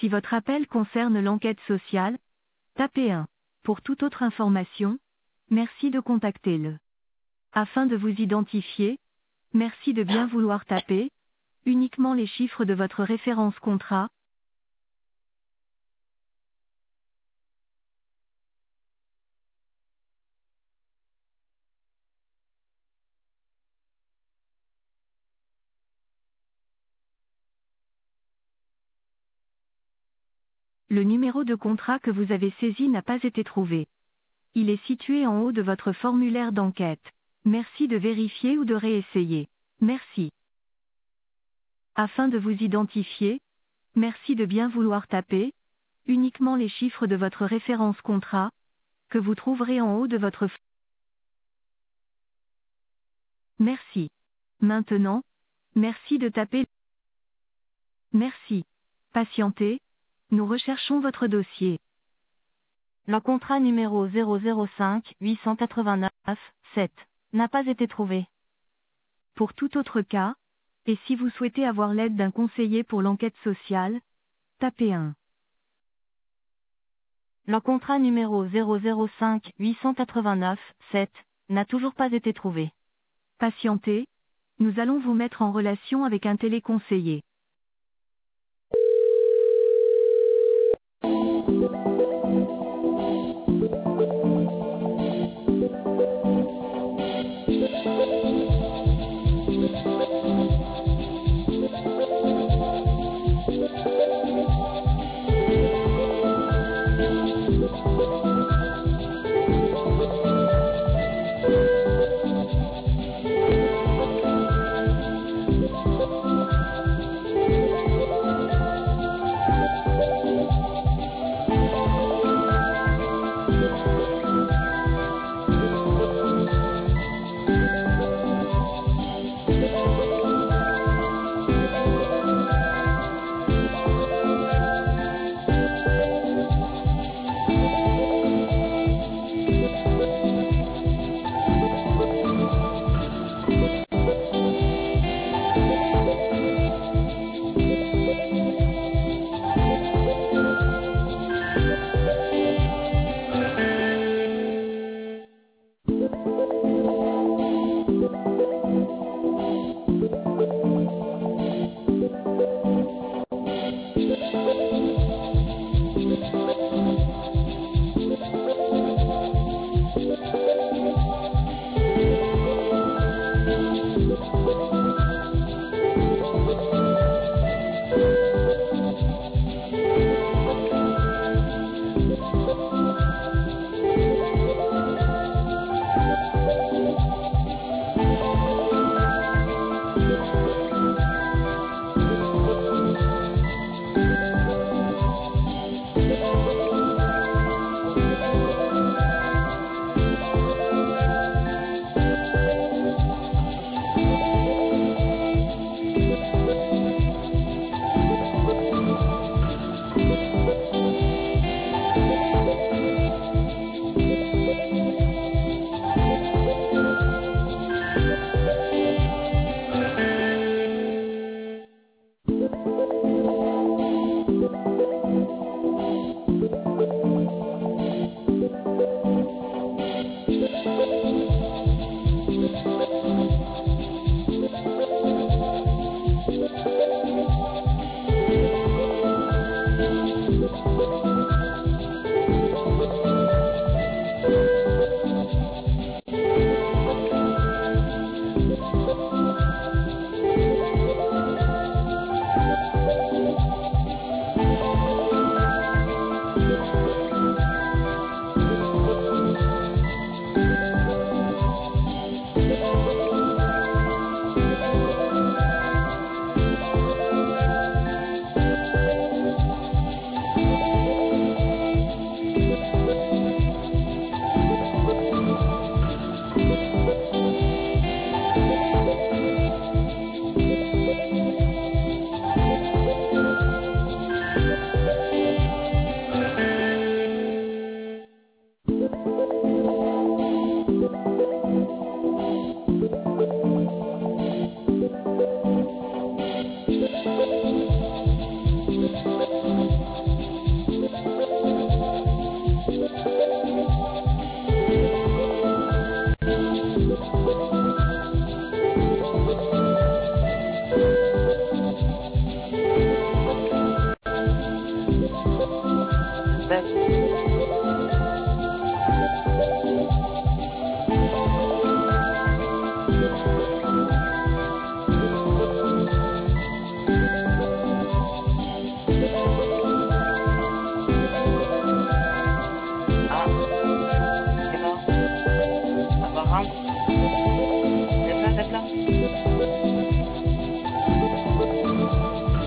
Si votre appel concerne l'enquête sociale, tapez 1. Pour toute autre information, merci de contacter le. Afin de vous identifier, merci de bien vouloir taper uniquement les chiffres de votre référence contrat. Le numéro de contrat que vous avez saisi n'a pas été trouvé. Il est situé en haut de votre formulaire d'enquête. Merci de vérifier ou de réessayer. Merci. Afin de vous identifier, merci de bien vouloir taper uniquement les chiffres de votre référence contrat, que vous trouverez en haut de votre Merci. Maintenant, merci de taper. Merci. Patientez, nous recherchons votre dossier. Le contrat numéro 005 889 7 n'a pas été trouvé. Pour tout autre cas, et si vous souhaitez avoir l'aide d'un conseiller pour l'enquête sociale, tapez 1. Le contrat numéro 005 889 7 n'a toujours pas été trouvé. Patientez, nous allons vous mettre en relation avec un téléconseiller.